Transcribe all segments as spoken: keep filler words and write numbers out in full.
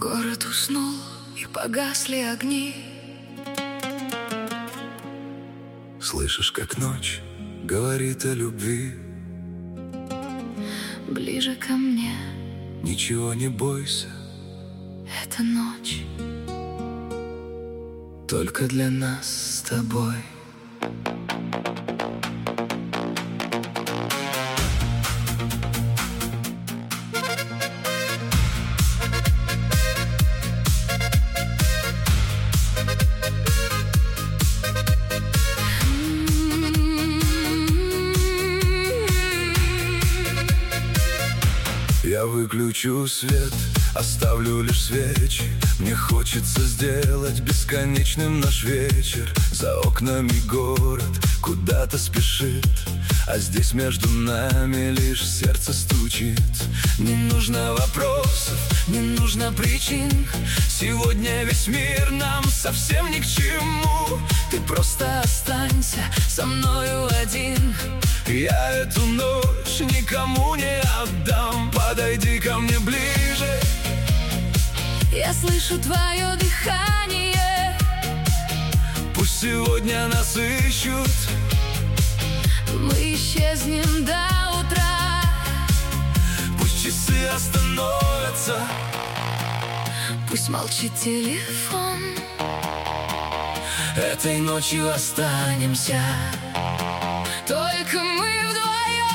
Город уснул, и погасли огни. Слышишь, как ночь говорит о любви? Ближе ко мне, Ничего не бойся, это ночь только для нас с тобой. Я выключу свет, оставлю лишь свечи. Мне хочется сделать бесконечным наш вечер. За окнами город куда-то спешит, а здесь между нами лишь сердце стучит. Не нужно вопросов, не нужно причин. Сегодня весь мир нам совсем ни к чему. Ты просто останься со мною один. Я эту ночь никому не отдам. Подойди ко мне ближе. Я слышу твое дыхание. Пусть сегодня нас ищут. Мы исчезнем до утра. Пусть часы остановятся. Пусть молчит телефон. Этой ночью останемся только мы вдвоем.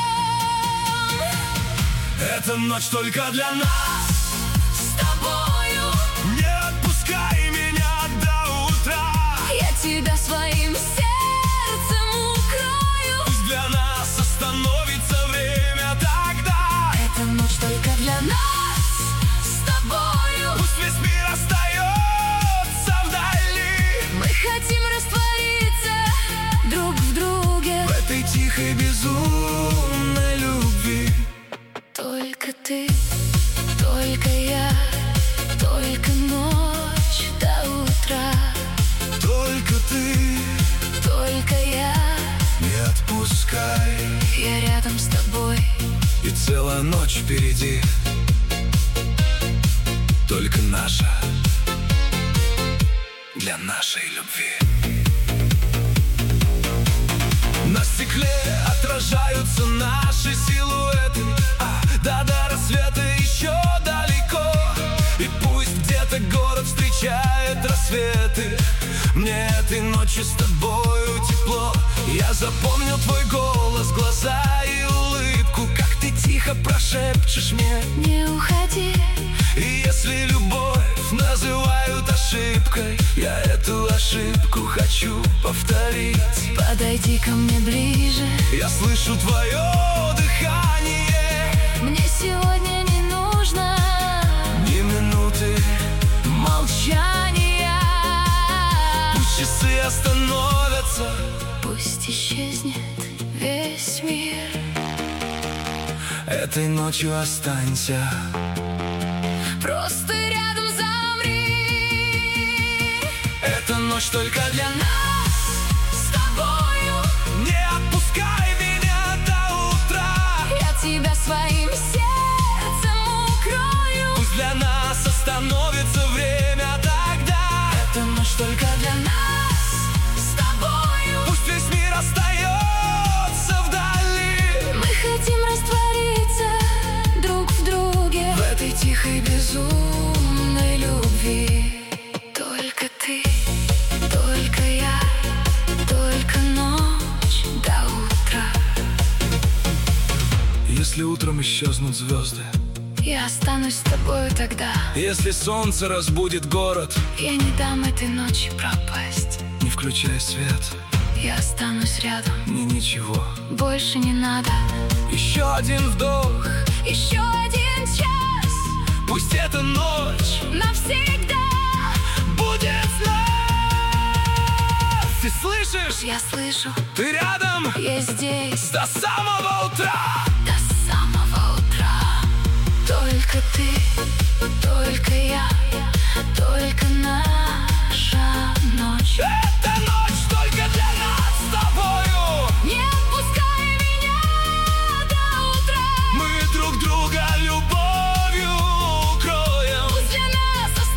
Эта ночь только для нас С тобою не отпускай меня до утра. я тебя своим сердцем укрою. Пусть для нас остановится время тогда. Эта ночь только для нас с тобою. Пусть весь мир остается вдали. Мы хотим раствориться друг в друге. В этой тихой безумной любви. Только ты, только я, только ночь до утра. Только ты, Только я, не отпускай. я рядом с тобой. И целая ночь впереди. Только наша, для нашей любви. На стекле отражаются наши силуэты, а да до рассвета еще далеко. И пусть где-то город встречает рассветы, мне этой ночью с тобою тепло. Я запомнил твой голос, глаза и улыбку, как ты тихо прошепчешь мне: Не уходи. и если любовь называют ошибкой, я эту ошибку хочу повторить. Подойди ко мне ближе. Я слышу твое дыхание. Мне сегодня не нужно Ни минуты, молчания. пусть часы остановятся. Пусть исчезнет весь мир. Этой ночью останься. Просто рядом замри. Эта ночь только для Для нас. нас с тобою Не отпускай меня до утра. я тебя своим сердцем укрою. Пусть для нас остановится время тогда. Эта ночь только для нас с тобою. Пусть весь мир остается вдали. Мы хотим раствориться друг в друге. В этой тихой Безумной любви. Только ты, только я, только ночь до утра. Если утром исчезнут звезды, Я останусь с тобою тогда. если солнце разбудит город, Я не дам этой ночи пропасть. не включай свет, Я останусь рядом, ни ничего. больше не надо. Еще один вдох, Еще один час, пусть эта ночь навсегда. будет с нас. Ты слышишь? Я слышу, Ты рядом я здесь до самого утра. до самого утра. Только ты, только я, только наша ночь. Эта ночь только для нас с тобою. Не отпускай меня до утра. Мы друг друга любовью укроем. Пусть для нас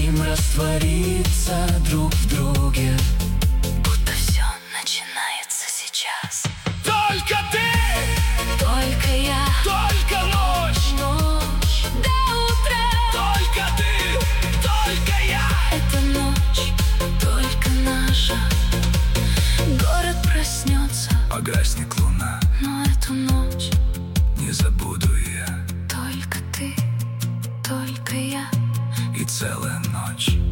хотим раствориться друг в друге, будто все начинается сейчас. только ты, Только я, только ночь, ночь до утра. только ты, только я. Эта ночь только наша. Город проснется, Погаснет луна, но эту ночь не забуду я, только ты, только я. и целая ночь